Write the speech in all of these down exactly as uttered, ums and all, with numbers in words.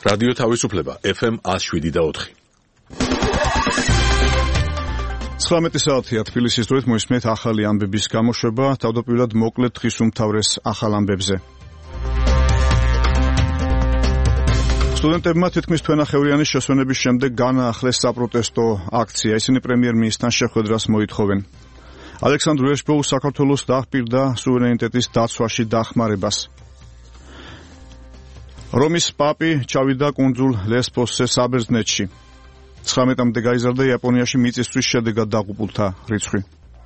რადიო თავისუფლება ეფ ემ one oh seven და four. ცხრამეტი საათია თბილისის დროით მოისმენთ ახალი ამბების გამოშვება, თავდაპირველად მოკლედ დღის უმთავრეს ახალ ამბებზე. სტუდენტებმა თითქმის თვენახევრიანის შესვენების შემდეგ განაახლეს საპროტესტო აქცია. ისინი პრემიერ-მინისტრთან შეხვედრას მოითხოვენ. ალექსანდრ ვერშბოუს საქართველოს დაჰპირდა სუვერენიტეტის დაცვაში დახმარებას. რომის პაპი ჩავიდა კუნძულ ლესბოსზე საბერძნეთში. ცხრამეტამდე გაიზარდა იაპონიაში მიწისძვრის შედეგად დაღუპულთა რიცხვი.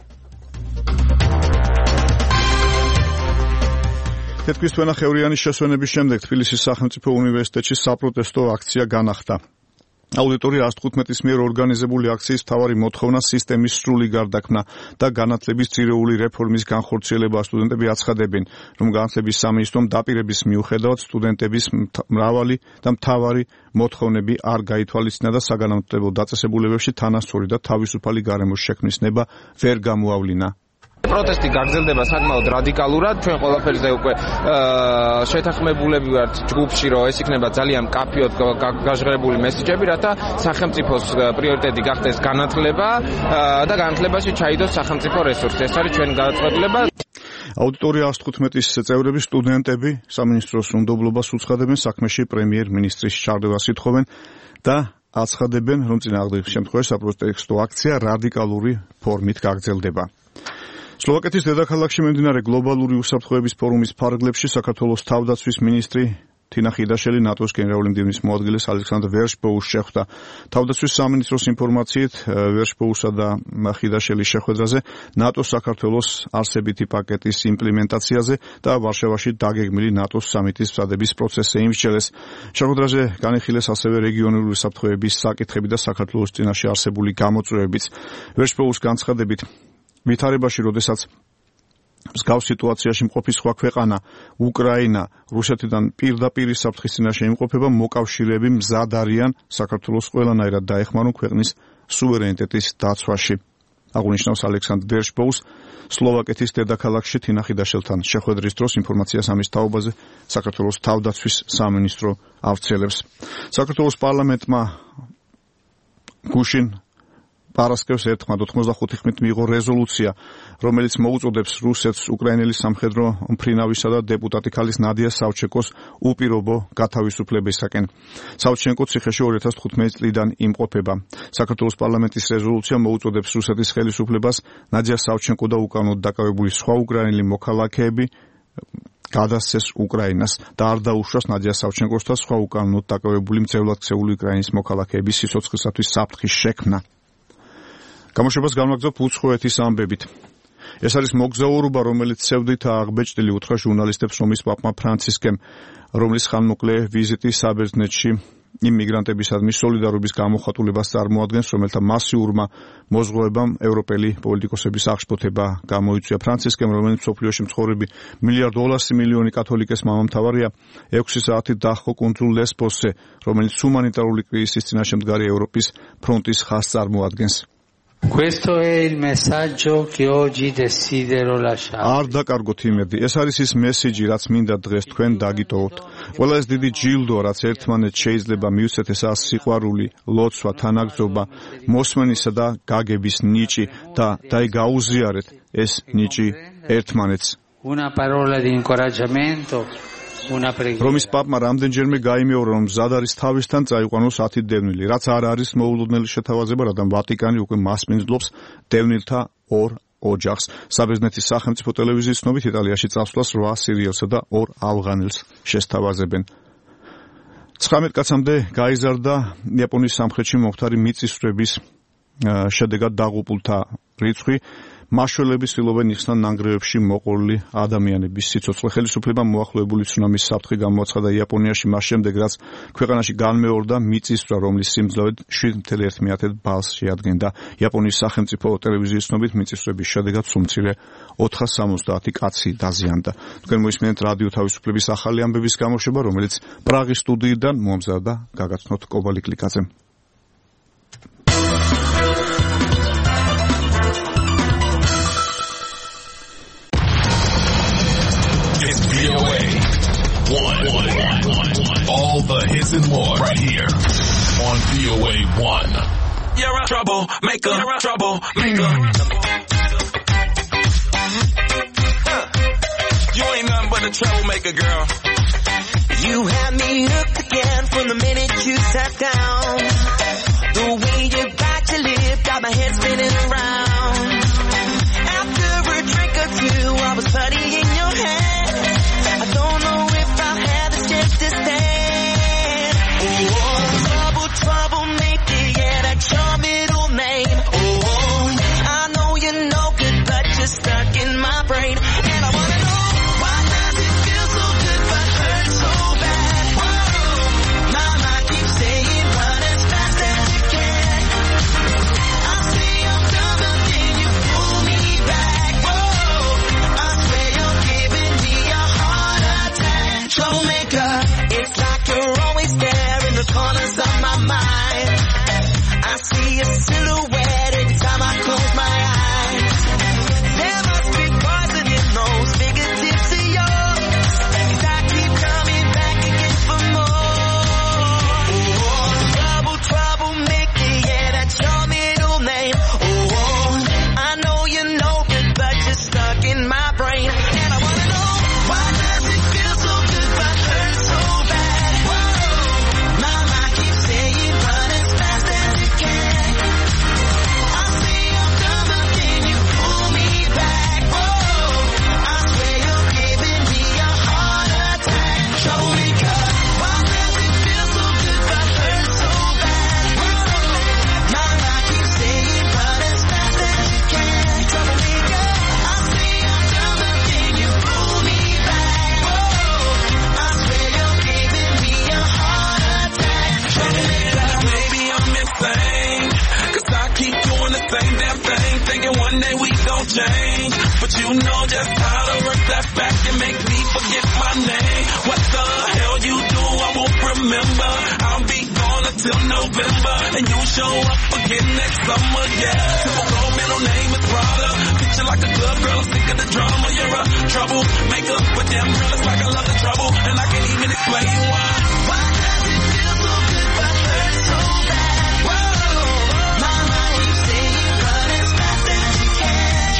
თითქმის თვენახევრიანის შესვენების შემდეგ თბილისის სახელმწიფო უნივერსიტეტში საპროტესტო აქცია განახდა. აუდიტორია one fifteen-ის მიერ ორგანიზებული აქციის მთავარი მოთხოვნა სისტემის სრული გარდაქმნა და განათლების ძირეული რეფორმის განხორციელება. სტუდენტები აცხადებენ, რომ განათლების სამინისტრომ დაპირების მიუხედავად სტუდენტების მრავალი და მთავარი მოთხოვნები არ გაითვალისწინა და საგანმანათლებლო დაწესებულებებში თანასწორი და თავისუფალი გარემოს შექმნის ნება ვერ გამოავლინა. პროტესტი გაგრძელდება საკმაოდ რადიკალურად. ჩვენ ყველაფერზე უკვე შეთანხმებულები ვართ ჯგუფში, რომ ეს იქნება ძალიან მკაფიოდ გაჟღერებული მესიჯები, რათა სახელმწიფოს პრიორიტეტი გახდეს განათლება და განათლებაში ჩაიდოს სახელმწიფო რესურსი. ეს არის ჩვენი გადაწყვეტილება. აუდიტორია one fifteen-ის წევრები სტუდენტები სამინისტროს უნდობლობას უცხადებენ საქმეში პრემიერ-მინისტრის ჩარდევას ითხოვენ და აცხადებენ, რომ წინააღმდეგ შემთხვევაში საპროტესტო აქცია რადიკალური ფორმით გაგრძელდება. სლოვაკეთის დედაქალაქში მიმდინარე გლობალური უსაფრთხოების ფორუმის ფარგლებში საქართველოს თავდაცვის მინისტრი თინა ხიდაშელი ნატოს გენერალური მდივნის მოადგილეს ალექსანდრ ვერშბოუს შეხვდა. თავდაცვის სამინისტროს ინფორმაციით ვერშბოუსა და ხიდაშელის შეხვედრაზე ნატოს საქართველოს არსებითი პაკეტის იმპლემენტაციაზე და ვარშავაში დაგეგმილი ნატოს სამიტის მზადების პროცესზე იმსჯელეს. შეხვედრაზე განიხილეს ასევე რეგიონული უსაფრთხოების საკითხები და საქართველოს წინაშე არსებული გამოწვევებიც. ვერშბოუს განცხადებით, ვითარებაში, როდესაც მსგავს სიტუაციაში მყოფი სხვა ქვეყანა, უკრაინა, რუსეთიდან პირდაპირ საფრთხის წინაშე იმყოფება, მოკავშირეები მზად არიან საქართველოს ყველანაირად დაეხმარონ ქვეყნის სუვერენიტეტის დაცვაში. აღნიშნავს ალექსანდრ ვერშბოუს სლოვაკეთის დედაქალაქში თინა ხიდაშელთან შეხვედრის დროს ინფორმაციას ამის თაობაზე საქართველოს თავდაცვის სამინისტრო ავრცელებს. საქართველოს პარლამენტმა გუშინ პარასკევს ერთხმად ოცდახუთი ხმით მიიღო რეზოლუცია, რომელიც მოუწოდებს რუსეთს უკრაინელი სამხედრო მფრინავისა და დეპუტატი ქალის ნადია სავჩენკოს უპირობო გათავისუფლებისაკენ. სავჩენკო ციხეში two thousand fifteen წლიდან იმყოფება. საქართველოს პარლამენტის რეზოლუცია მოუწოდებს რუსეთის ხელისუფლებას ნადია სავჩენკო და უკანონოდ დაკავებული სხვა უკრაინელი მოქალაქეები გადასცეს უკრაინას და არ დაუშვას ნადია სავჩენკოს და სხვა უკანონოდ დაკავებული მძევლად ქცეული უკრაინის მოქალაქეების სიცოცხლისათვის საფრთხის შექმნა. გამოშვებას განვაგრძობ უცხოეთის ამბებით. ეს არის მოგზაურობა, რომელიც ცევდითაა აღბეჭდილი, უთხრა ჟურნალისტებს რომის პაპმა ფრანცისკემ, რომლის ხანმოკლე ვიზიტი საბერძნეთში იმ მიგრანტებისადმი სოლიდარობის გამოხატულებას წარმოადგენს, რომელთა მასიურმა მოზღვევებამ ევროპელი პოლიტიკოსების აღშფოთება გამოიწვია. ფრანცისკემ, რომელიც მსოფლიოში მცხოვრები მილიარდ ოლასი მილიონი კათოლიკეს მამამთავარია, ექვსი საათი დაჰყო კუნძულ ლესბოსზე, რომელიც ჰუმანიტარული კრიზისის წინაშე მდგარი ევროპის ფრონტის ხაზს წარმოადგენს. Questo è il messaggio che oggi desidero lasciare. არ დაკარგოთ იმედი. ეს არის ის მესიჯი, რაც მინდა დღეს თქვენ დაგიტოვოთ. ყველა ეს დიდი ჯილდო, რაც ერთმანეთს შეიძლება მივცეთ, ესაა სიყვარული, ლოცვა, თანაგზობა, მოსმენისა და გაგების ნიჭი და დაი გაუზიარეთ ეს ნიჭი ერთმანეთს. Una parola di incoraggiamento. რომის პაპმა რამდენჯერმე გაიმეორა, რომ მზად არის თავისთან წაიყვანოს ათი დევნილი, რაც არ არის მოულოდნელი შეთავაზება, რადგან ვატიკანი უკვე მასპინძლობს დევნილთა ორ ოჯახს. საბერძნეთის სახელმწიფო ტელევიზიის ცნობით იტალიაში წასვლას რვა სირიელსა და ორ ავღანელს შესთავაზებენ. ცხრამეტ კაცამდე გაიზარდა იაპონიის სამხრეთში მომხდარი მიწისძვრების შედეგად დაღუპულთა რიცხვი. მაშველები ცდილობენ იხსნან ნანგრევებში მოყოლილი ადამიანების სიცოცხლე. ხელისუფლებამ მოახლოებული ცუნამის საფრთხე გამოაცხადა იაპონიაში მას შემდეგ, რაც ქვეყანაში განმეორდა მიწისძვრა, რომლის სიმძლავრე შვიდ კoma ერთ ბალს შეადგენდა. იაპონიის სახელმწიფო ტელევიზიის ცნობით მიწისძვრების შედეგად სულ ოთხას სამოცდაათი კაცი დაზიანდა. თქვენ მოისმენთ რადიო თავისუფლების ახალი ამბების გამოშვება, რომელიც პრაღის სტუდიიდან მომზადდა გაგაცნოთ კობალი კლიკაძემ. one. All the hits and more right here on V O A one. You're a troublemaker, you're a troublemaker. You ain't nothing but a troublemaker, girl. You had me hooked again from the minute you sat down. The way you bite your lip got my head spinning around. After a drink or two, I was putty in your head. I don't know if I'll have the chance to stand. Oh, trouble, troublemaker, yeah, that's your middle name. Oh, I know you're no good, but you're stuck in my brain. And I wanna know, why does it feel so good but hurt so bad? Whoa, my mind keeps saying run as fast as you can. I say I'm dumber, then you pull me back. Whoa, I swear you're giving me a heart attack. Troublemaker, it's like you're always there in the corners of my mind. I see a silhouette every time I close my eyes. There must be poison in those fingertips of yours, 'cause I keep coming back again for more. Oh, trouble, troublemaker, yeah, that's your middle name. Oh, I know you're no good, but you're stuck in my brain. And I wanna know, why does it feel so good but hurt so bad? Whoa, my mind keeps saying run as fast as you can. I say I'm dumber, then you pull me back. Whoa, I swear you're giving me a heart attack. Troublemaker, why does it feel so good but hurt so bad? Whoa, my mind keeps saying run as fast as you can. Troublemaker, I say I'm dumber, then you pull me back. Whoa, I swear you're giving me a heart attack. Troublemaker. Maybe I'm insane, 'cause I keep doing the same damn thing, thinking one day we gon' change. But you know just how to work that back and make me forget my name. What the hell you do, I won't remember. I'll be gone until November, and you show up again next summer, yeah. Typical middle name is Prada. Picture like a club girl, sick of the drama. You're a troublemaker, but damn girl, it's like I love the trouble, and I can't even explain why. Why does it feel so good but hurt so bad? Whoa, my mind keeps saying run as fast as you can.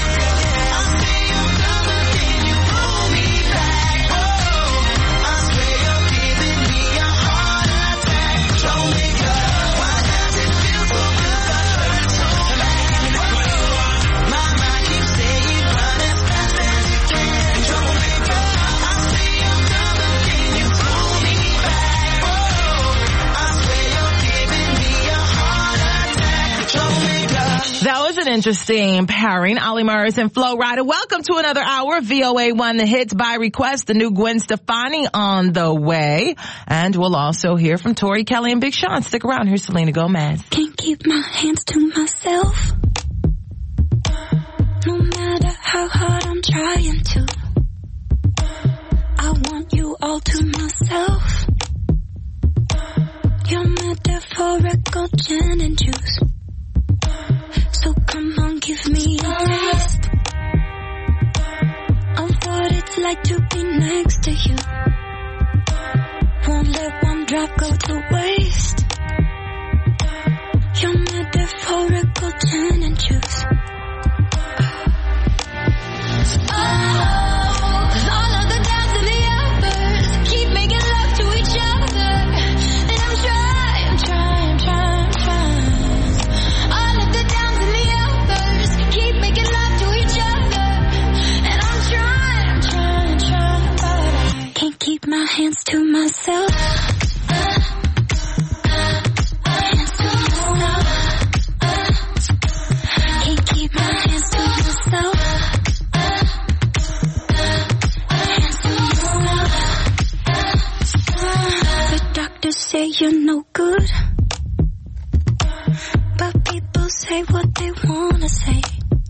I say I'm dumber, then you pull me back. Whoa, I swear you're giving me a heart attack. Troublemaker, why does it feel so good but hurt so bad? Whoa, my mind keeps saying run as fast as you can. Troublemaker, I say I'm dumber, then you pull me back. Whoa, I swear you're giving me a heart attack. Troublemaker. That was an interesting pairing. Ollie Murs and Flo Rida. Welcome to another hour of V O A one, the hits by request. The new Gwen Stefani on the way. And we'll also hear from Tori Kelly and Big Sean. Stick around. Here's Selena Gomez. Can't keep my hands to myself. No matter how hard I'm trying to. I want you all to myself. Your metaphorical gin and juice. So come on, give me a taste of what it's like to be next to you. Won't let one drop go to waste. Your metaphorical gin and juice. Oh, 'cause all of the downs and the uppers keep making love to each other. And I'm trying, I'm trying, trying, trying. All of the downs and the uppers keep making love to each other. And I'm trying, I'm trying, trying, but I can't keep my hands to myself. Hands to myself. Can't keep my hands to myself. The doctors say you're no good, but people say what they wanna say,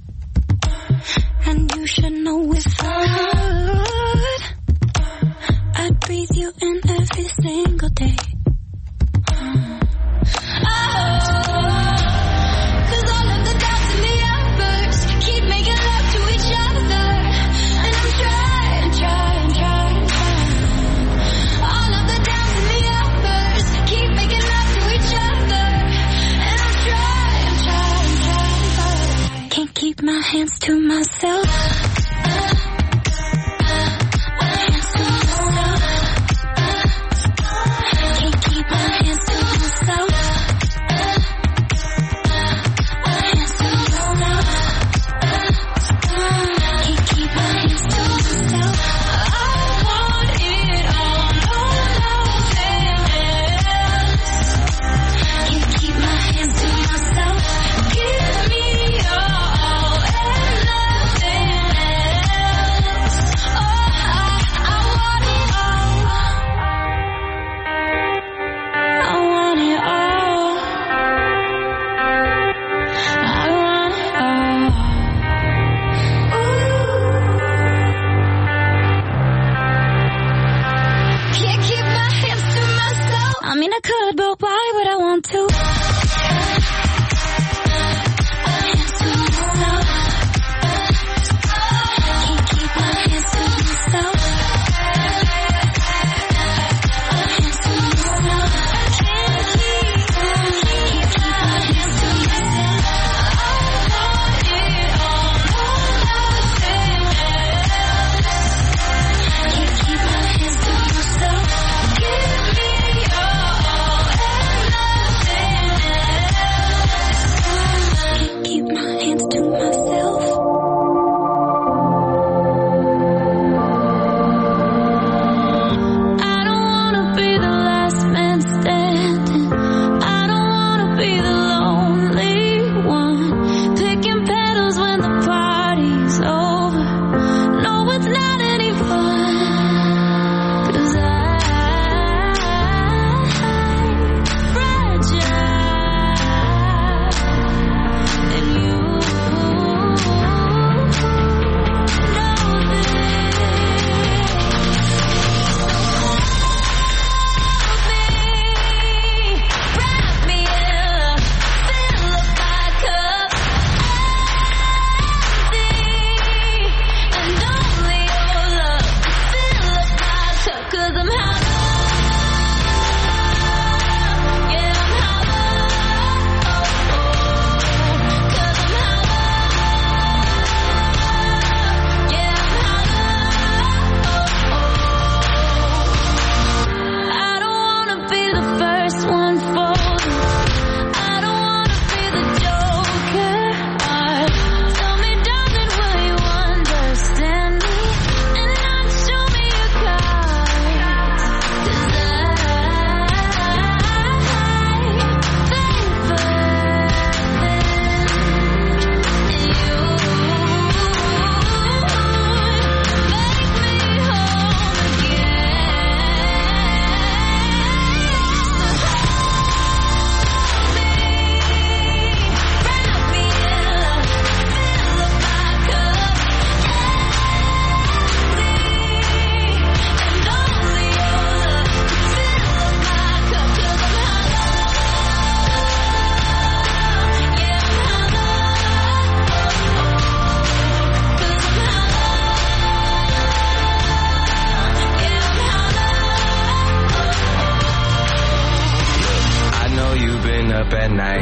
and you should know if I could, I'd breathe you in every single day. Oh, 'cause all of the doubts and the uppers keep making love to each other, and I'm trying, trying, trying, trying.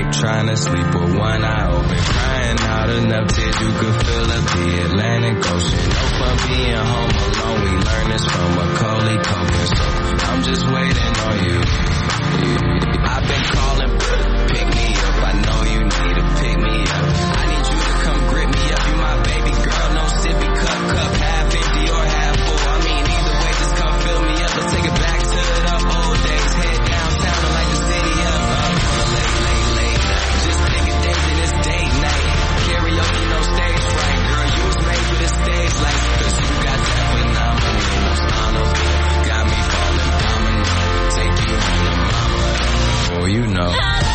trying to sleep with one eye open, crying out enough tears you could fill up the Atlantic Ocean. No fun being home alone, we learned this from Macaulay Culkin. So I'm just waiting on you. I've been calling, pick me up. I know you need to pick me up. I need you to come grip me up. You my baby girl, no sippy cup, cup half empty or half full. I mean either way, just come fill me up. Let's take it back to the old days. Head down, sounding like the city of up. Late, late, late night. Just take a date to this date night. Karaoke, no stage fright. Girl, you was made for the stage lights. Cause you got that phenomenal, most honorable. Got me falling domino. Take you home to mama. Oh, you know.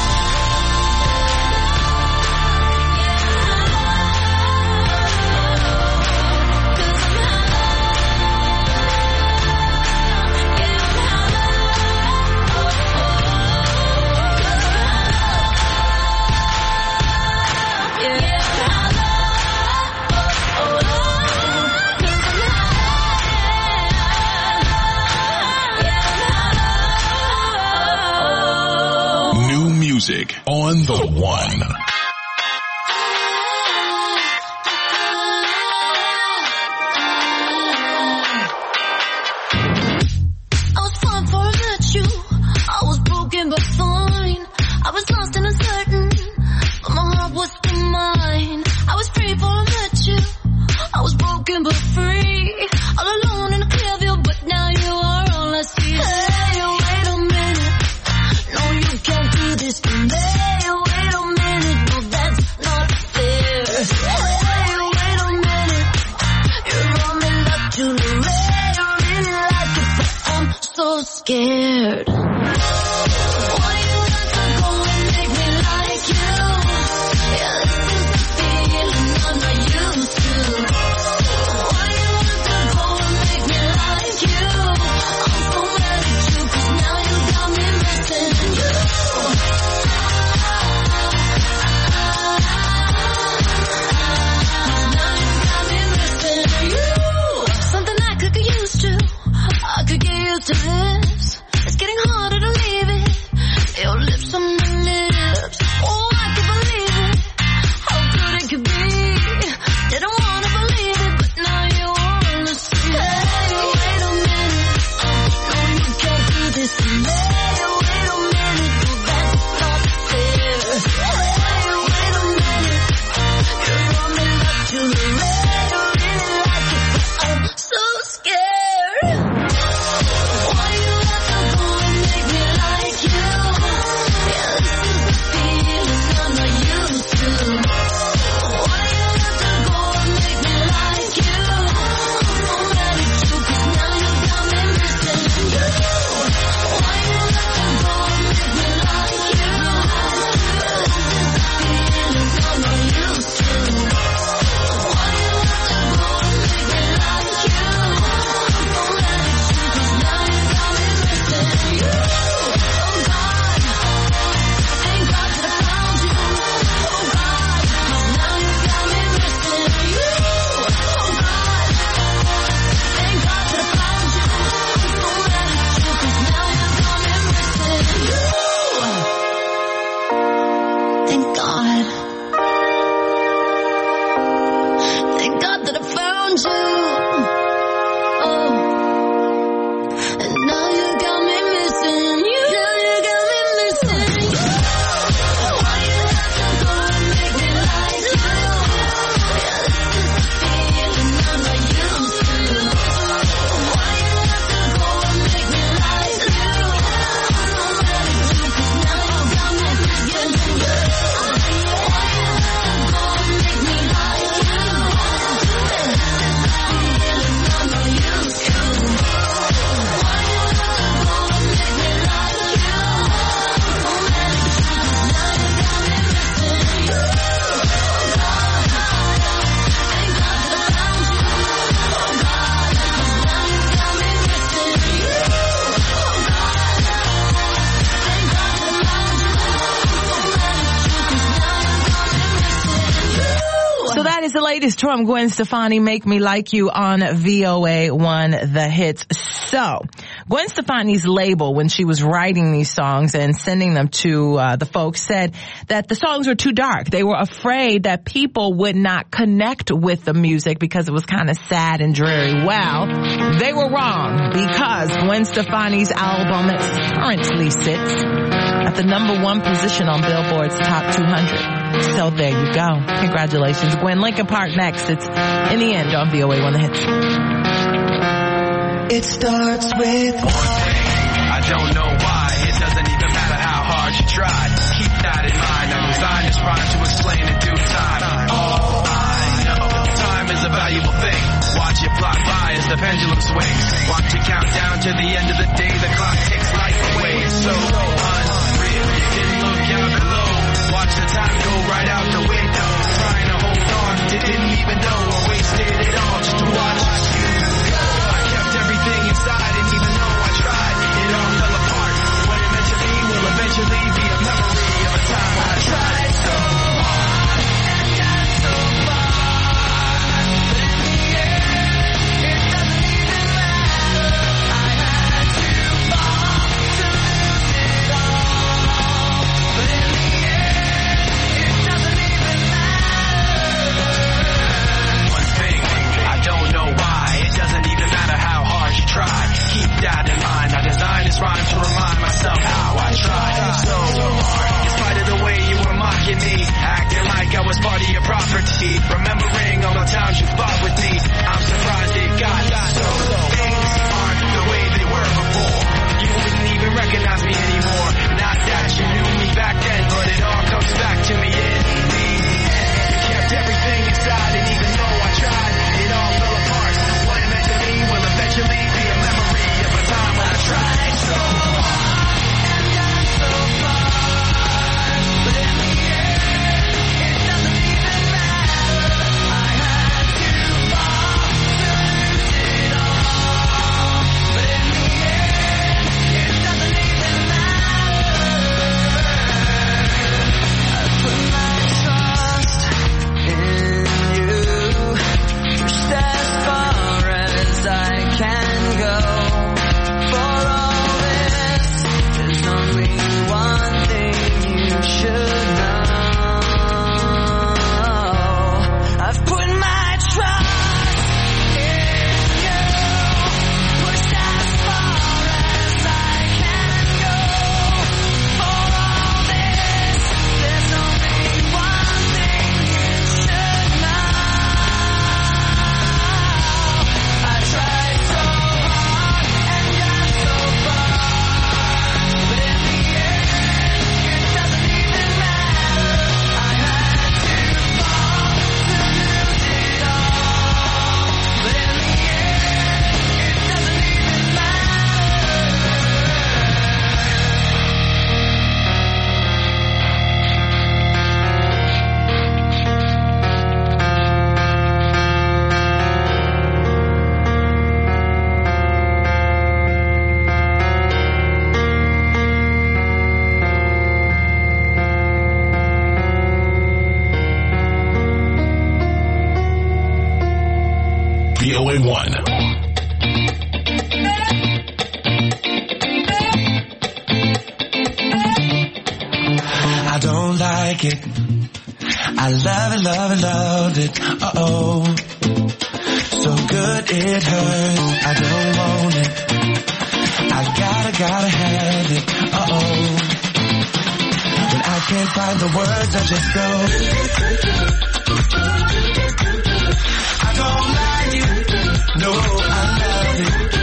Music on the one. I was fine for a virtue. I was broken but fine. I was lost and uncertain, but my heart was still mine. I was free for a virtue. I was broken but free. All alone in a clear view, but now you are all I see. Hey, wait a minute. No, you can't do this to me. Wait a minute. No, that's not fair. Hey, wait a minute. You're running back to the way. I really like it, but I'm so scared. Why you have to go and make me like you? Yeah, this is the feeling I'm not used to. Why you have to go and make me like you? I'm so mad at you, cause now you got me missing you. Now you got me missing you. Something I could get used to. I could get used to this. It's getting harder to leave latest from Gwen Stefani, Make Me Like You on V O A one The Hits. So, Gwen Stefani's label, when she was writing these songs and sending them to uh, the folks, said that the songs were too dark. They were afraid that people would not connect with the music because it was kind of sad and dreary. Well, they were wrong, because Gwen Stefani's album currently sits at the number one position on Billboard's Top two hundred. So there you go. Congratulations, Gwen. Linkin Park next. It's In the End on V O A one The Hits. It starts with one thing. I don't know why. It doesn't even matter how hard you try. Keep that in mind. I designed this rhyme to explain in due time. All I know, time is a valuable thing. Watch it fly by as the pendulum swings. Watch it count down to the end of the day. The clock takes life away. It's so unreal. You didn't look out below. Watch the time go right out the window. Trying to hold on, didn't even know I wasted it all just to watch you go. I kept everything inside, and even though I tried, it all fell apart. What it meant to be will eventually be a memory of a time I tried so hard and got so far. But in the end, it doesn't even matter. I had to fall to lose it all. But in the end, it doesn't even matter. One thing, I don't know why. It doesn't even matter how hard you try. Keep that in mind. I designed this rhyme to remind myself how I tried so hard. In spite of the way you were mocking me, acting like I was part of your property. Remembering all the times you fought with me, I'm surprised it got so. Things aren't the way they were before. You wouldn't even recognize me anymore. Not that you knew me back then, but it all comes back to me in the end. You kept everything inside, and even though I tried, it all fell apart. What it meant to me will eventually be a memory of a time when I tried so hard and got so far. But in the end, it doesn't even matter. I had to fall to lose it all. But in the end, it doesn't even matter. I put my trust in you, pushed as far as I can go. For all this, there's only one thing you should know. I've put my trust in you, pushed as far as I can go. For all this, there's only one thing you should know. I tried so hard and got so far, but in the end, it doesn't even matter. I had to fall to lose it all, but in the end, it doesn't even matter. V O A one. I don't like it. I love it, love it, loved it. Uh-oh. So good it hurts. I don't want it. I gotta, gotta have it. Uh-oh. When I can't find the words, I just go. I don't like it. No, I love it.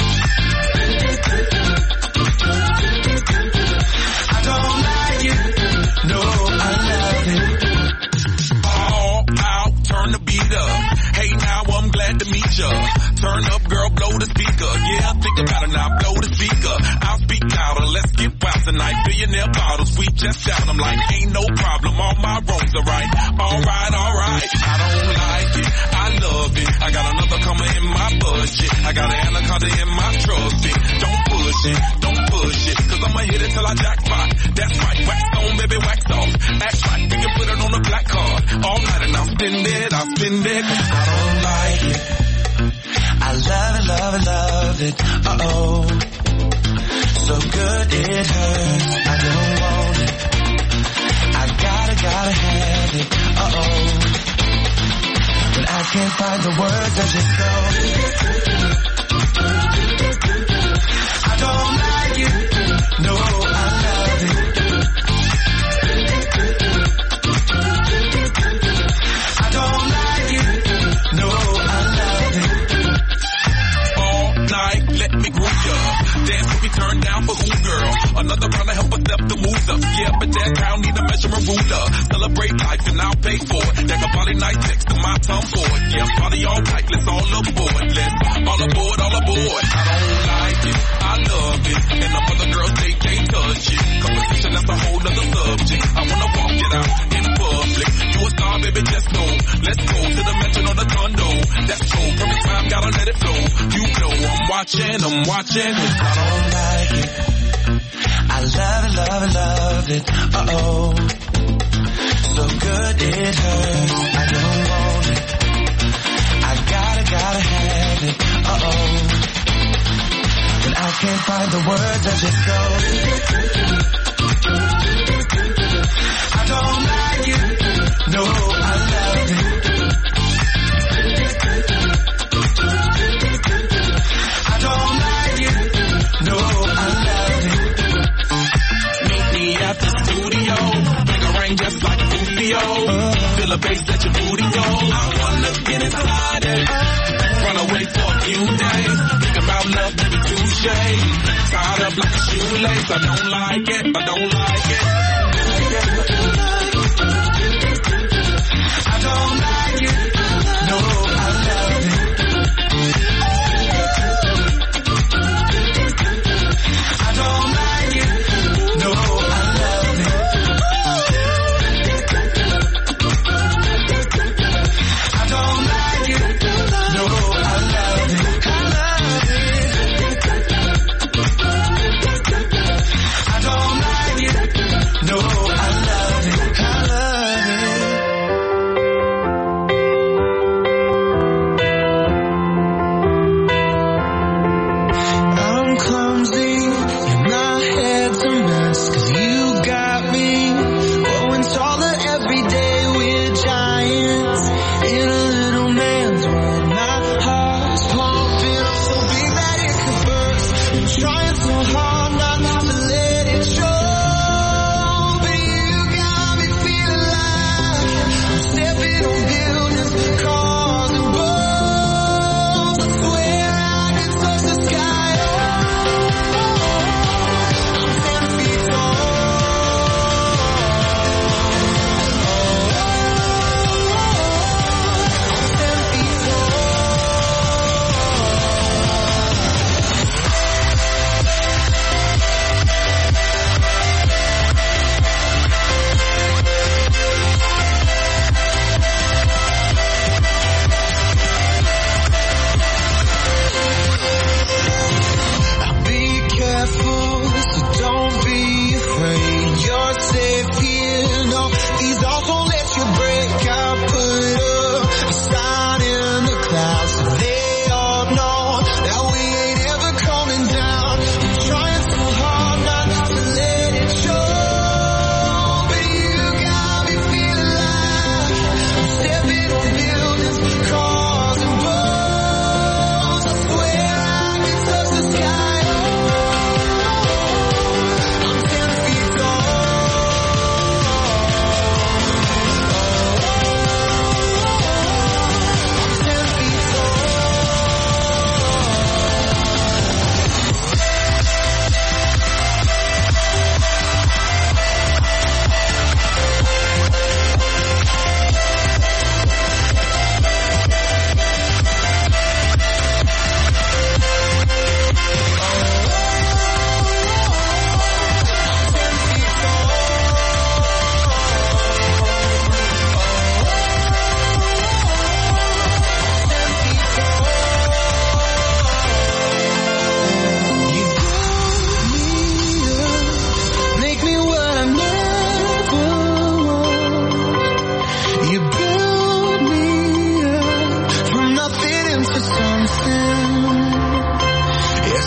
I don't like it. No, I love it. All out, turn the beat up. Hey, now I'm glad to meet ya. Turn up, girl, blow the speaker. Yeah, think about it now, blow the speaker. I'll speak louder, let's get wild tonight. Billionaire bottles, we just down. I'm like, ain't no problem, all my wrongs are right. Alright, alright, I don't like it, I love it. I got another coming in my budget. I got an anaconda in my trusty. Don't push pushing, don't push it, cause I'ma hit it till I jackpot. That's right, wax on, baby, wax off. Act right, we can put it on a black card. All night and I'll spend it, I'll spend it, cause I don't like it. I love it, love it, love it, uh-oh. So good it hurts, I don't want it. I gotta, gotta have it, uh-oh. But I can't find the words, I just go. I don't like it, no, I love it. I don't like it, no, I love it. All night, let me groove ya. Dance will be turned down for who, girl? Another round to help us step the moves up. Yeah, but that crowd need a measuring ruler. Celebrate life and I'll pay for it. That a body night text to my tongue for it. Yeah, party all night, let's all aboard. Let's all aboard, all aboard. I don't like it, I love it. And the other girls, they can't touch it. Competition, that's a whole other subject. I wanna walk it out in public. You a star, baby, just know. Let's go to the mansion or the condo. That's so perfect time, gotta let it flow. You know I'm watching, I'm watching. I don't like it. I love it, love it, love it, uh-oh. So good it hurts, I don't want it. I gotta, gotta have it, uh-oh. But I can't find the words, I just go. I don't like it, no, I love it. I don't like it, no, I love it. Meet me at the studio, make a rain just like Rufio. Feel a bass at your booty, yo. I wanna get inside it. Run away for a few days. Think about love, baby, touche. Tied up like a shoelace. I don't like it, I don't like it. I don't like it, no, I love it. I don't like it, no, I love it. I don't like it, no, I love it. I love it. I don't like it.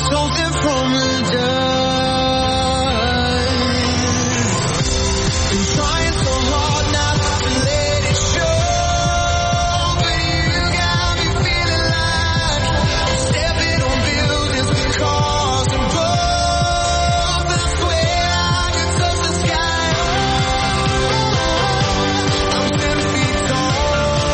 chosen from the dust. Been trying so hard not to let it show, but you got me feeling like I'm stepping on buildings with cars and boats. But I swear I can touch the sky. I'm ten feet tall.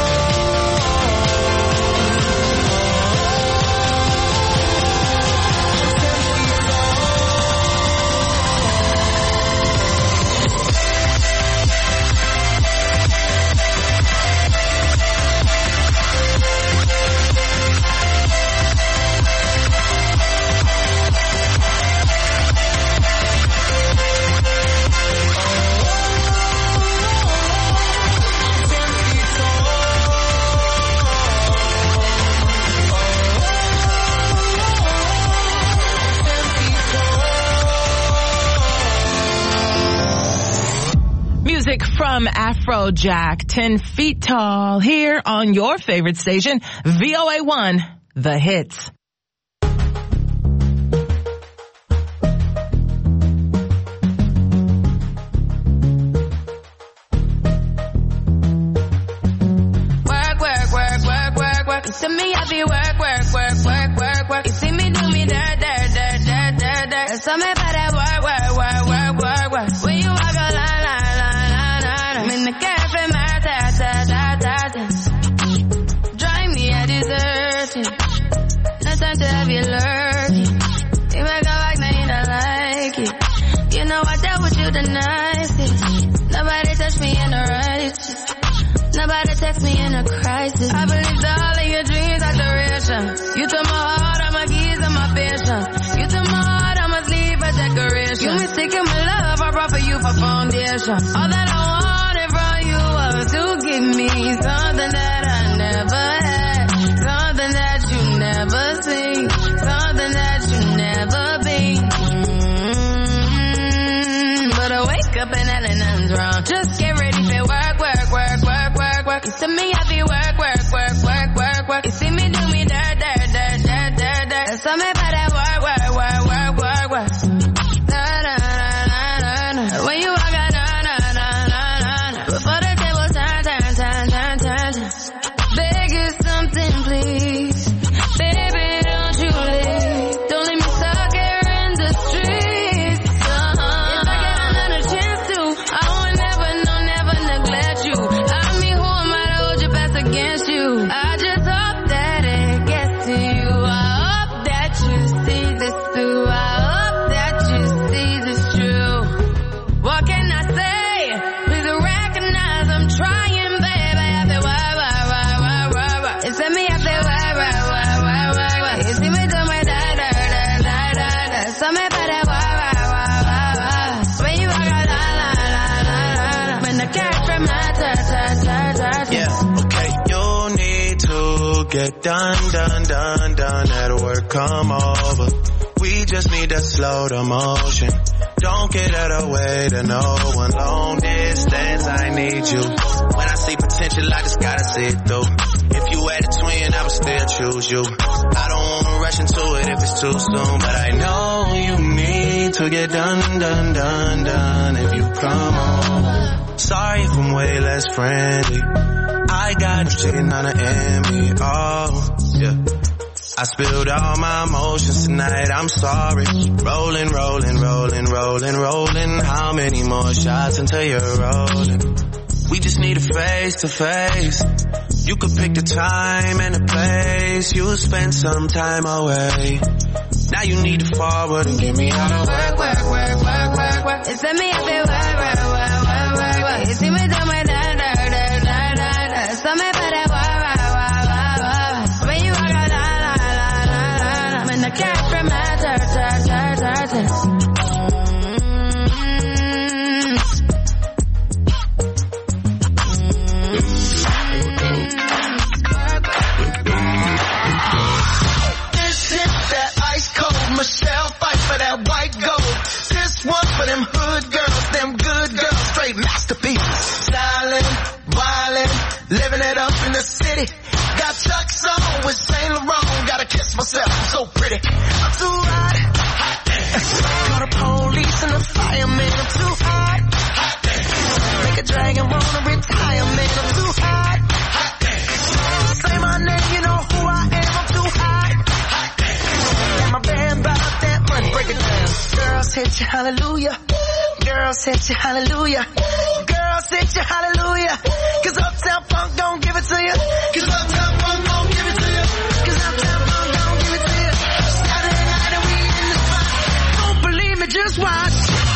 Music from Afrojack, ten feet tall, here on your favorite station, V O A one, The Hits. Work, work, work, work, work, work. You see me, I be work, work, work, work, work, work. You see me do me dirt, dirt, dirt, dirt, dirt, dirt. There's something about that work, work, work, work, work, work. When you walk a line, line, line, line, line. I'm in the cafe, my ta, ta, ta, ta, ta. Drive me a desertion. No time to have you lurking. You make a like, now you don't like it. You know I dealt with you the nicest. Nobody touched me in the righteous. Nobody text me in a crisis. I believed all of your dreams are duration. You took my heart, all my keys, and my patience. You took my heart, I must leave a decoration. You mistaken my love, I brought for you for foundation. All that I wanted from you was to give me something that I never had, something that you never seen, something that you never been. Mm-hmm. But I wake up and nothing, nothing's wrong. Just get ready for work, work, work, work, work, work. You see me, I be work, work, work, work, work, work. You see me do me dirt, dirt, dirt, dirt, dirt, dirt. There's something about that work, work, work, work, work, work. Na, na, na, na, na, na. When you walk out, na, na, na, na, na, na. Before the table turn, turn, turn, turn, turn, turn. Beg you something, please. Baby, don't you leave. Don't leave me stuck here in the streets. Uh-huh. If I get another chance to, I will never, no, never neglect you. I mean, who am I to hold your back against you? I just hope that it gets to you. I hope that you see this through. I hope that you see this true. What can I say? Please recognize I'm trying, babe. I have to why, why, why, why, why, why. It's me, I say why, why, why, why, why, why. You see me do my da, da, da, da, da, da. Something about that why, why, why, why, why. When you walk out, la, la, la, la, la, la. When the cat from my ta, ta, ta, ta, ta. Yeah, okay, you need to get done, done, done, done. At work, come over. We just need to slow the motion. Don't get out of the way to no one. Long distance, I need you. When I see potential, I just gotta see it through. If you had a twin, I would still choose you. I don't wanna rush into it if it's too soon, but I know you need to get done, done, done, done. If you come on. Sorry if I'm way less friendly. I got you sitting on the enemy. Oh, yeah. I spilled all my emotions tonight, I'm sorry. Rolling, rolling, rolling, rolling, rolling. How many more shots until you're rolling? We just need a face to face. You could pick the time and the place. You'll spend some time away. Now you need to forward and get me out of work, work, work, work, work, work. It's me, I feel work, work, work, work, work, work. You see me do my da, da, da, da, da, da. Something about that work, work, work, work, work. When you walk out, la, la, la, la, la, la. When the cat from my turn, turn, turn, turn, turn. Michelle fight for that white gold. This one for them hood girls, them good girls, straight masterpieces. Stylin', wildin', living it up in the city. Got Chuck's on with Saint Laurent, gotta kiss myself, I'm so pretty. I'm too hot Call the police and the fireman, I'm too hot. Hot damn. Make a dragon wanna retire, man, I'm too hot. Hot damn. Say my name, you know who I am, I'm too hot. Hot damn. And my band bought that money, break it down. Girls hit you, hallelujah. Girls hit you, hallelujah. Girls hit you, hallelujah. Cause Uptown Funk don't give it to you. Cause Uptown Funk don't give it to you. Cause Uptown Funk don't give it to you. Saturday night and we in the spot. Don't believe me, just watch.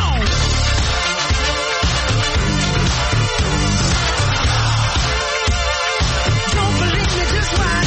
Don't believe me, just watch.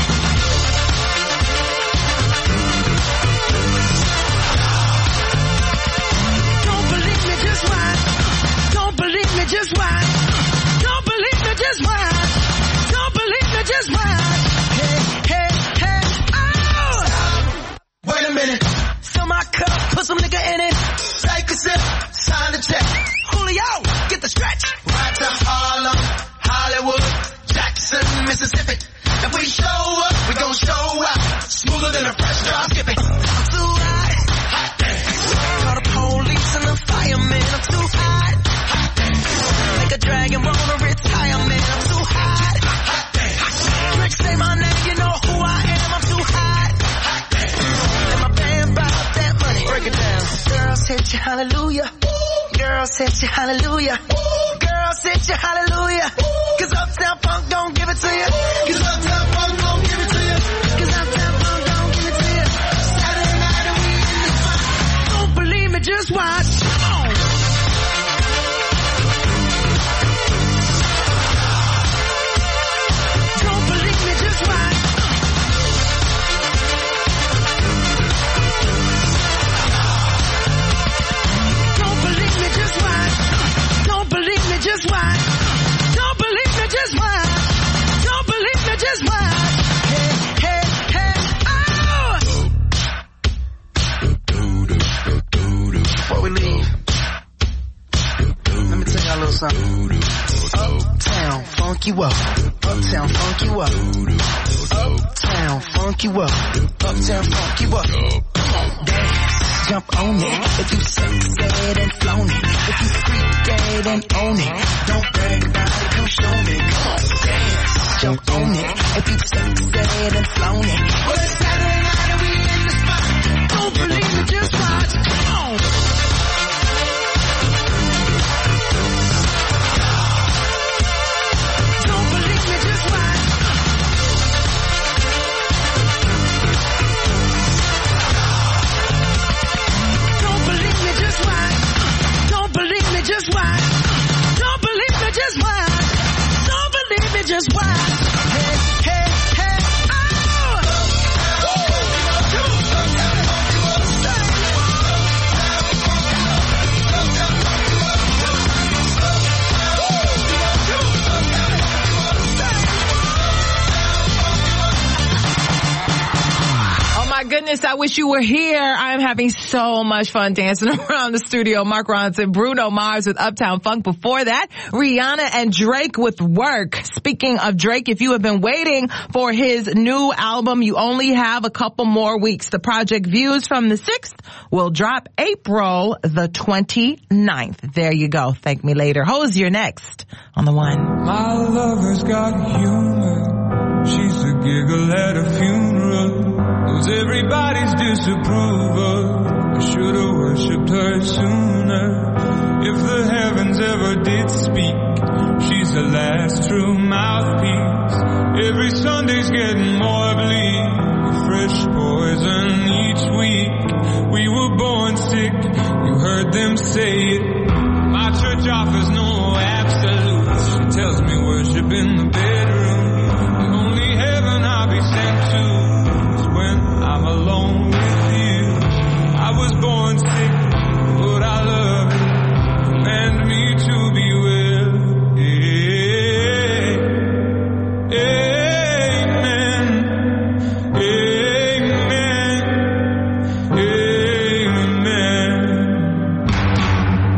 Don't believe me, just watch. Don't believe me, just watch. Don't believe me, just watch. Don't believe me, just watch. Hey, hey, hey, oh! Wait a minute. Fill my cup, put some nigga in it. Take a sip, sign the check. Julio, get the stretch. Right to Harlem, Hollywood, Jackson, Mississippi. If we show up, we gon' show out. Smoother than a fresh drop skipping. I'm too hot. Hot damn. Call the police and the fireman. I'm too hot. Hot damn. Make a dragon wanna retire, man. I'm too hot. Hot damn. Drake say my name, you know who I am. I'm too hot. Hot damn. And my band bought that money. Break it down. Girls hit you, hallelujah. Girls hit you, hallelujah. Girls hit you, hallelujah. Cause Uptown Funk don't give it to you. Cause Uptown Funk don't give it to you. Cause Uptown Funk don't give it to you. Saturday night and we in the spot. Don't believe me, just watch. Come on. Don't believe me, just watch. Don't believe me, just watch. Don't believe me, just watch. Don't believe me, just watch. Don't believe me, just watch. Hey, hey, hey, oh! Before we leave, let me tell y'all a little something. Uptown, funk you up. Uptown, funk you up. Uptown, funk you up. Uptown, funk you up. Come on, dance, jump on it. If you succeed and flown it. If you freak dead and own it. Don't brag about it, come show me. Come on, dance, jump on it. If you succeed and flown it. Well, it's Saturday night and we in the spot. Don't believe me, just watch. Come on. Don't believe me, just watch. Don't believe me, just watch. Don't believe me, just watch. Don't believe me, just watch. Don't believe me, just watch. Hey, hey, hey, oh! Oh my goodness, I wish you were here. I'm having so much fun dancing around the studio. Mark Ronson, Bruno Mars with Uptown Funk. Before that, Rihanna and Drake with Work. Speaking of Drake, if you have been waiting for his new album, you only have a couple more weeks. The project Views from the sixth will drop April the twenty-ninth. There you go. Thank me later. Hose, you're next on The One. My lover's got humor. She's a giggle at a funeral. Knows everybody's disapproval. I should've worshipped her sooner. If the heavens ever did speak, she's the last true mouthpiece. Every Sunday's getting more bleak. Fresh poison each week. We were born sick, you heard them say it. My church offers no absolutes. She tells me worship in the bedroom. The only heaven I'll be sent to is when I'm alone with you. I was born sick, but I love it. Command me to be well. Amen. Amen. Amen.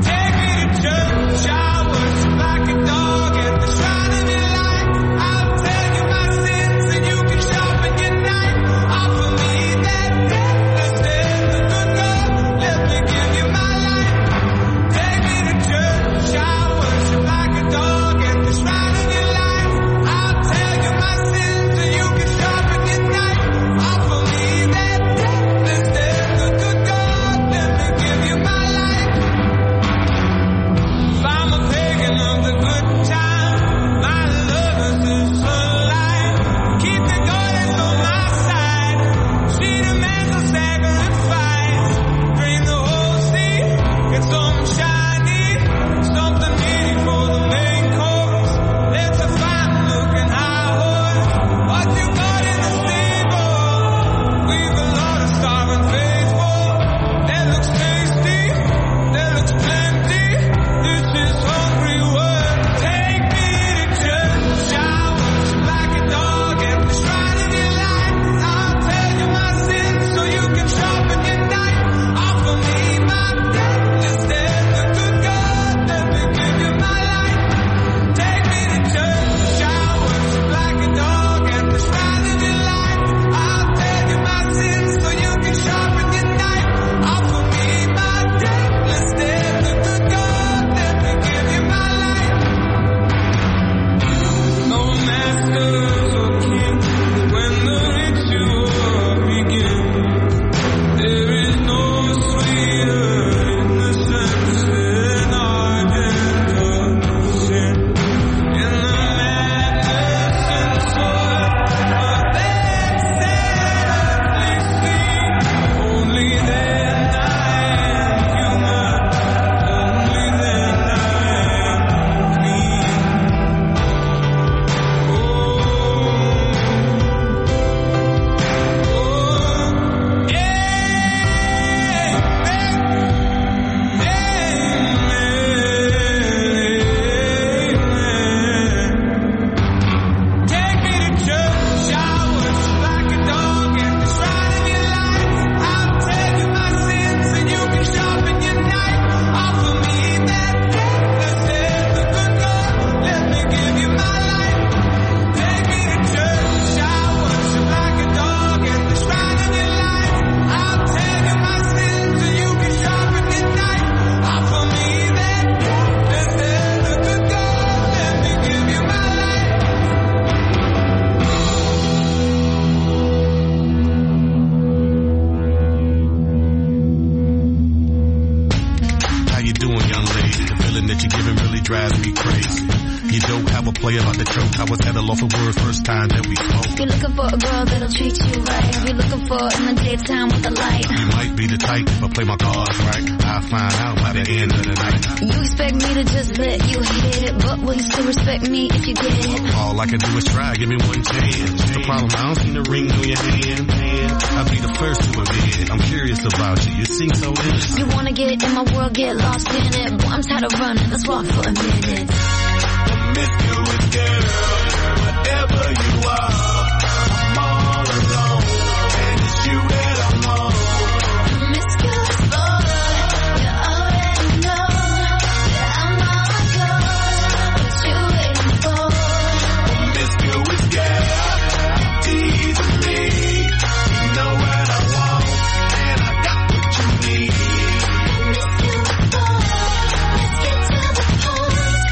drives me crazy. You don't have a player like the choke. I was at a loss of words first time that we spoke. You're looking for a girl that'll treat you right. You're looking for in the daytime with the light. You might be the type if I play my cards right. I'll find out by the end of the night. You expect me to just let you hit it, but will you still respect me if you get it? All I can do is try, give me one chance. The problem, I don't see the ring on your hand. I'll be the first to admit. I'm curious about you, you seem so innocent. You wanna get in my world, get lost in it. Boy, I'm tired of running, let's walk for a minute. Promiscuous girl, whatever you are, I'm all alone, and it's you that I want. Promiscuous boy, you already know that I'm all yours. What you waiting for? Promiscuous girl, tease me. You know what I want, and I got what you need. Promiscuous boy, let's get to the point.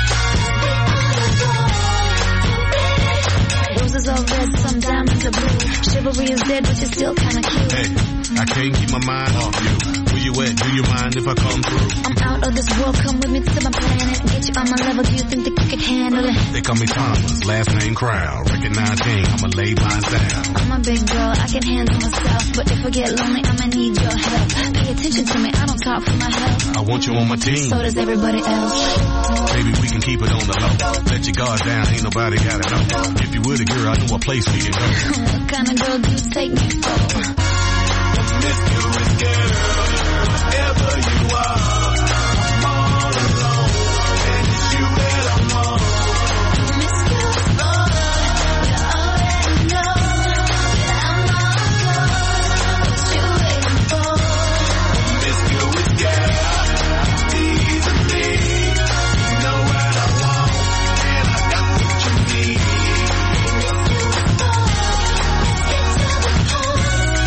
Roses are red, some diamonds are blue. Chivalry is dead, but you're still kinda cute. Hey, I can't keep my mind off you. Where you at? Do you mind if I come through? I'm out of this world, come with me to my planet. Get you on my level, do you think that you can handle it? They call me Thomas, last name Crown. Recognize king, I'ma lay mine down. I'm a big girl, I can handle myself. But if I get lonely, I'ma need your help. Pay attention to me, I don't talk for my health. I want you on my team. So does everybody else. Baby, we can keep it on the low. Let your guard down, ain't nobody gotta know. If you were the girl, I know a place we can go. What kind of girl do you take me for? Promiscuous girl, whatever you are, I'm all alone, and it's you that I want. Promiscuous boy, you already know that I'm all yours. What you waiting for? Promiscuous girl, tease me. You know what I want, and I got what you need. Promiscuous boy, let's get to the point.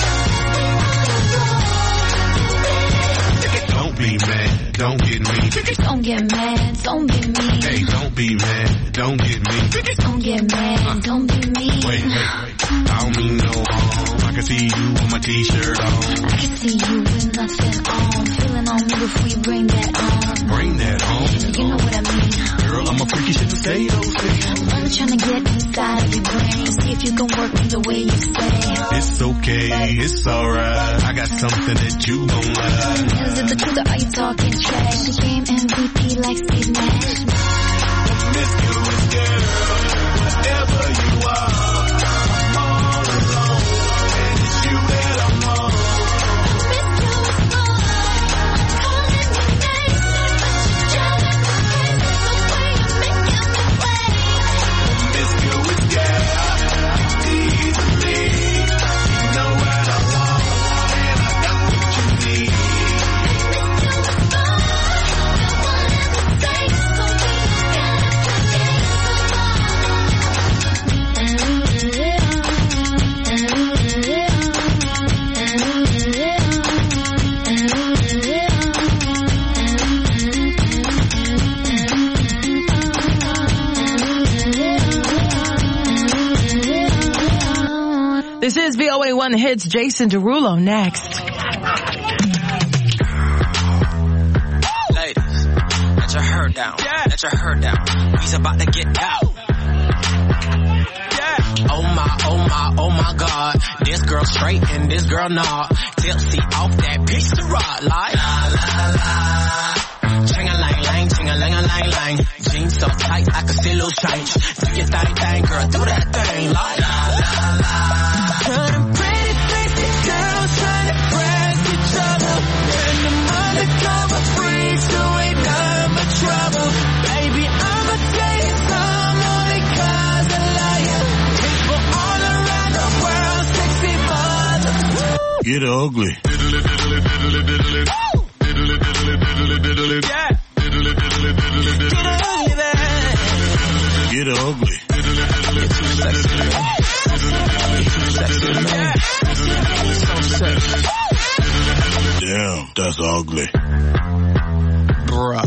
Don't be mad, don't get me. Don't get mad, don't be mean. Hey, don't be mad, don't get me. Don't get mad, don't be mean. Wait, wait, wait. I don't mean no harm. I can see you with my t-shirt on. I can see you with nothing on. Feeling on me before you bring that on. Bring that on. You know what I mean. Girl, I'm a freaky shit to say those things. I'm only trying to get inside of your brain. See if you can work me the way you say. It's okay, it's alright. I got something that you gon' like. Is it the truth or are you talking trash? The game M V P like Steve Nash. Promiscuous girl, whatever you are, I'm all alone, and it's you that I want. Promiscuous boy, I'm calling your name, but you're driving me crazy the way you're making me play. Promiscuous girl, tease me. You know what I want, and I got what you need. Promiscuous boy, whatever it takes, so we This is V O A one The Hits. Jason Derulo next. Ladies, let your hair down. Yeah. Let your hair down. We's about to get out. Yeah. Oh my, oh my, oh my God. This girl straight and this girl nah. Tipsy off that piece of rock. Like la la la. Ching-a-lang-lang, ching-a-lang-a-lang-lang. Jeans so tight I can see loose change. Do your thing, thing, girl, do that thing. Like la la la. Turning pretty faces, girls trying to press each other. And them undercover freaks who ain't none but trouble. Baby, I'ma tell you some only cause I love you. People all around the world, sexy mothers. Get ugly. Yeah. Get ugly there. Get ugly. You're too sexy, man. Sexy, man. So sexy. Damn, that's ugly. Bruh.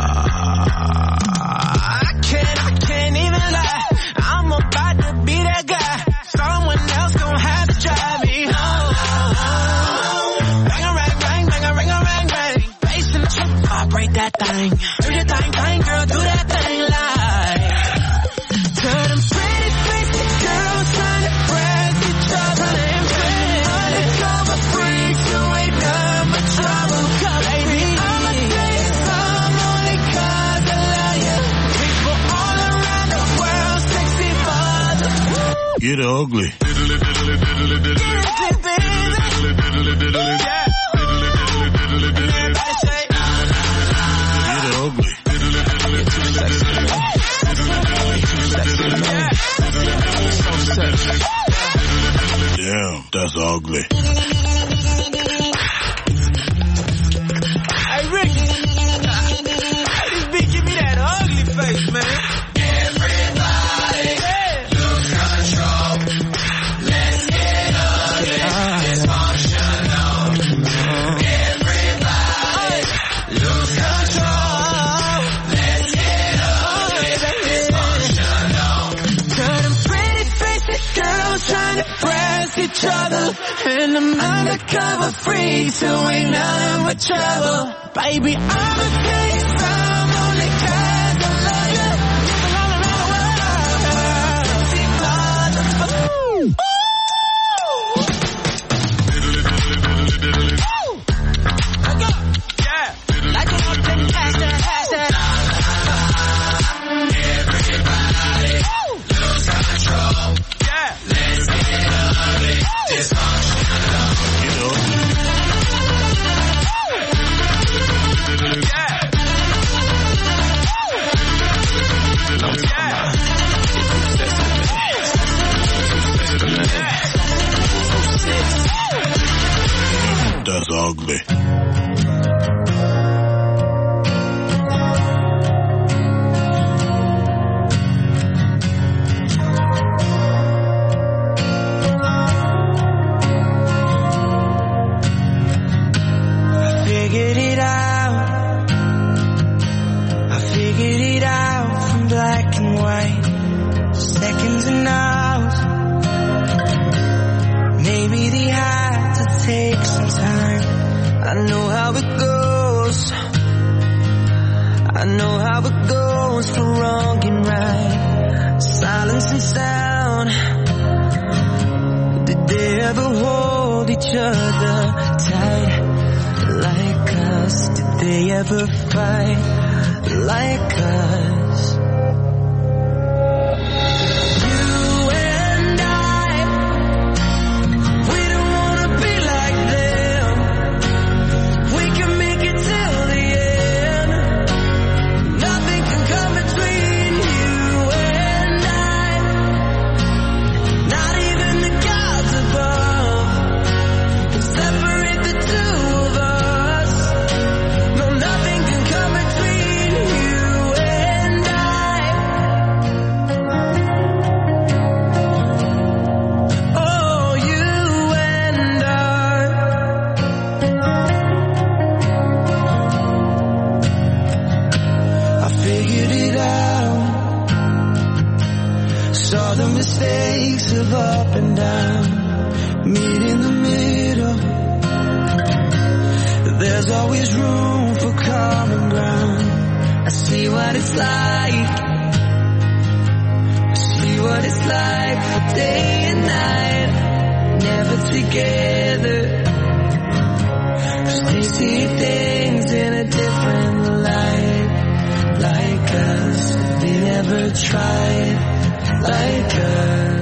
I can't, I can't even lie. I'm about to be that guy. Someone else gon' have to drive me home. Bang a rang, rang, bang a ring a rang, rang. Bass in the trunk, vibrate that thing. Do your thing, thing, girl, do that thing. Get ugly. Damn, that's ugly. Hey, Ricky. Hey, this bitch give me that ugly face, man. Everybody, yeah. Lose control. Let's get ugly. Dysfunctional. Everybody, lose control. Let's get ugly. Dysfunctional. Got them pretty faces, girls trying to press each other. And I'm undercover freaks who ain't nothing but trouble. Baby, I'ma tell you some only cause I love you. You're all around the world. See motherfucker. Yeah. Like it up and hashtag, hashtag. Everybody lose control. Yeah. Let's get ugly. Dysfunctional. You know. That's ugly. Figured it out. I figured it out from black and white. Seconds and hours. Maybe they had to take some time. I know how it goes. I know how it goes for wrong and right. Silence and sound. Did they ever hold each other tight? Like us, did they ever fight like us? You and I, we don't wanna be like them. We can make it till the end. Nothing can come between you and I. Not even the gods above can separate the two of us. Nothing can come between you and I. Oh, you and I. I figured it out. Saw the mistakes of up and down. Meet in the middle. There's always room for common ground. I see what it's like. I see what it's like for day and night. Never together. 'Cause they see things in a different light. Like us, they never tried. Like us.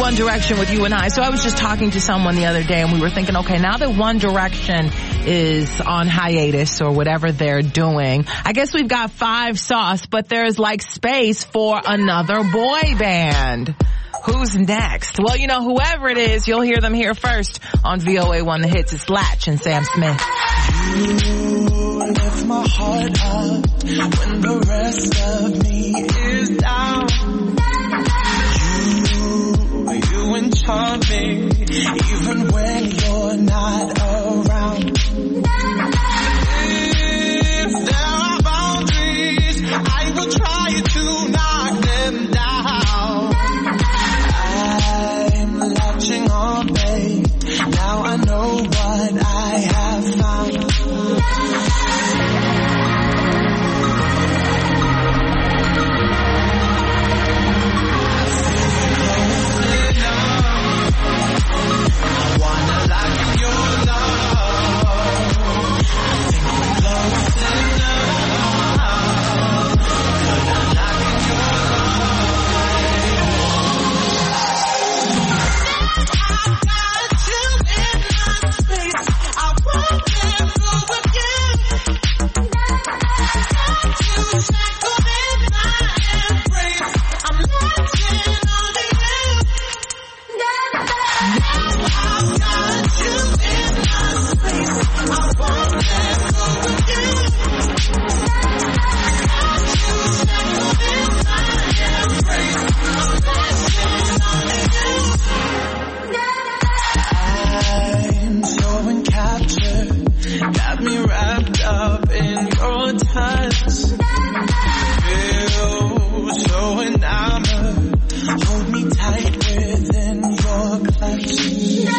One Direction with You and I. So I was just talking to someone the other day and we were thinking, okay, now that One Direction is on hiatus or whatever they're doing, I guess we've got Five Sauce, but there's like space for another boy band. Who's next? Well, you know, whoever it is, you'll hear them here first on V O A one The Hits. It's Latch and Sam Smith. You lift my heart up when the rest of me is down. You, you enchant me even when you're not around. If there are boundaries, I will try to knock them down. I'm latching on, babe. Now I know what I have found. I wanna lock in your love. I think we're close enough. Gonna lock in your love. I got you in my space. I won't let go again. Got you shackled in my embrace. I'm latching on to you. I've got you in my space. I won't let go again. Got you shackled in my embrace. I'm latching on to you. I'm so encaptured, got me wrapped up in your touch. Feel so enamored, hold me tight within your clutch.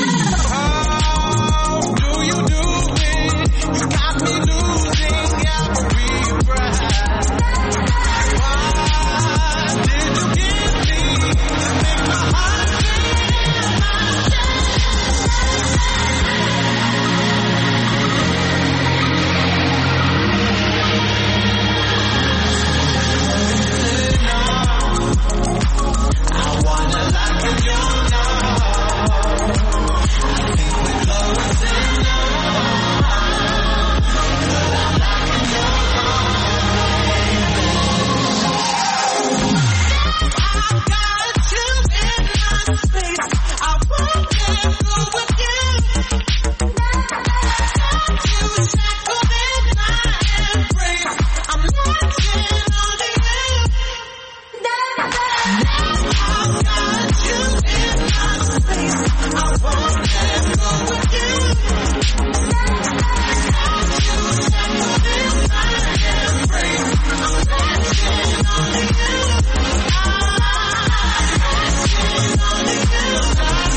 How do you do it? You got me losing every breath. Why did you give me to make my heart beat in my I wanna lock in your love. I think we're close enough. Gonna lock in your love. I got you in my space. I won't let go again. Got you shackled in my embrace. I'm latching on to you. I've got you in my space. I won't let go again. Got you shackled in my embrace. I'm latching on to you. I'm latching on to you.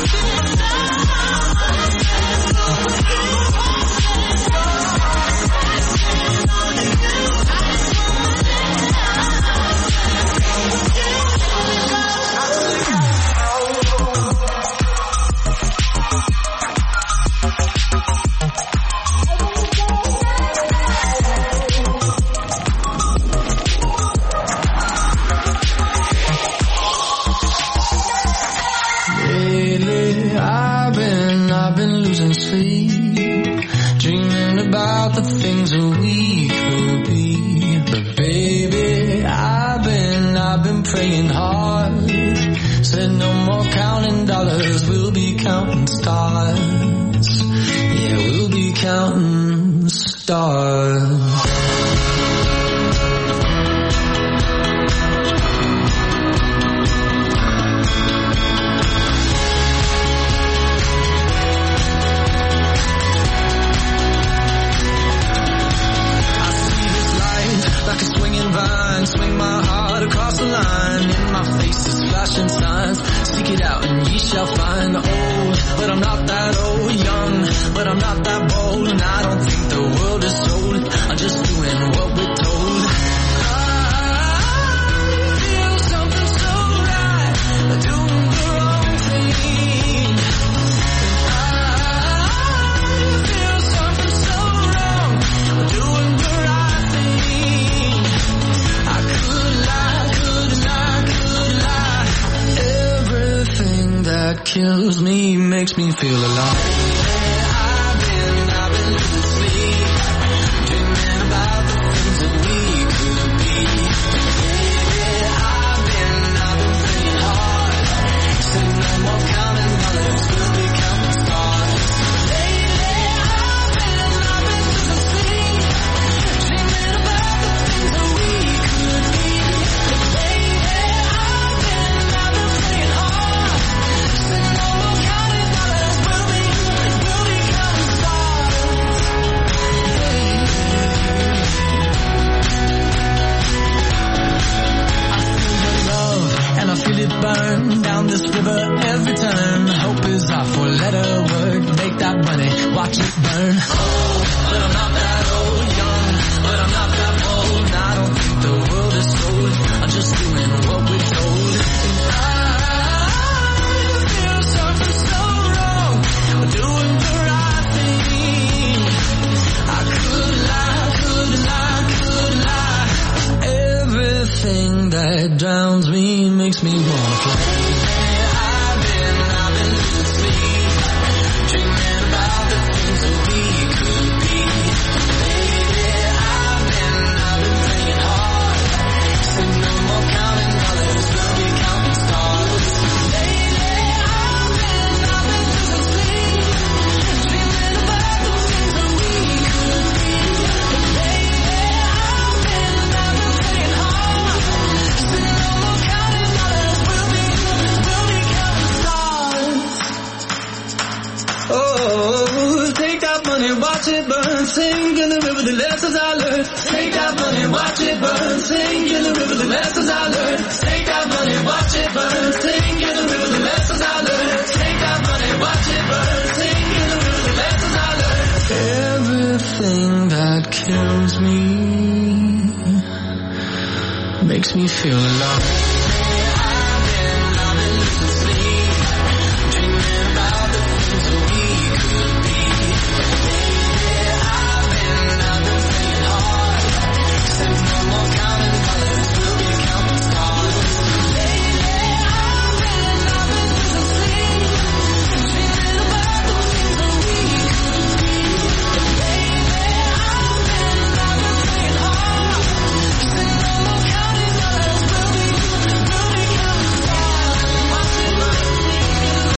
Lately, I've been, I've been losing sleep, dreaming about the things that we could be. But baby, I've been, I've been praying hard. Said no more counting dollars, we'll be counting stars. Yeah, we'll be counting stars. Like a swinging vine, swing my heart across the line. In my face is flashing signs. Seek it out and ye shall find. Old, but I'm not that old. Young, but I'm not that bold. And I don't think the world is sold. I'm just doing what we're told. I feel something so right, doing the wrong thing. I feel something so wrong, doing the right thing. I could lie, could lie, could lie. Everything that kills me makes me feel alive. I've been, I've been losing sleep, dreaming about the things that we could be. Baby, I've been, I've been praying hard, said no more counting dollars, we'll be counting stars. Lately, I've been, I've been losing sleep, dreaming about the things that we could be. Baby, I've been, I've been praying hard, said no more counting dollars, we'll be, we'll be counting stars. I feel the love and I feel it burn down this river every turn. Hope is our four-letter word. Make that money, watch it burn. Oh, but I'm not that old, young, but I'm not that bold. I don't think the world is sold. I'm just doing what we're told. And I feel something so wrong. I'm doing the right thing. I could lie, could lie, could lie. Everything that drowns me makes me wanna fly. I've been, I've been losing sleep, dreaming about the things that we could be. Baby, I've been, I've been praying hard, said no more counting dollars, we'll be counting stars. Lately, I've been, I've been losing sleep, dreaming about the things that we could be. Baby, I've been, I've been praying hard, said no more counting dollars, we'll be, we'll be counting stars. Oh, take that money, watch it burn, sing in the river the lessons I learned. Take that money, watch it burn, sing in the river the lessons I learned. Take that money, watch it burn, sing in the river the lessons I learned. Take that money, watch it burn, sing in the river the lessons I learned. Everything that kills me makes me feel alive.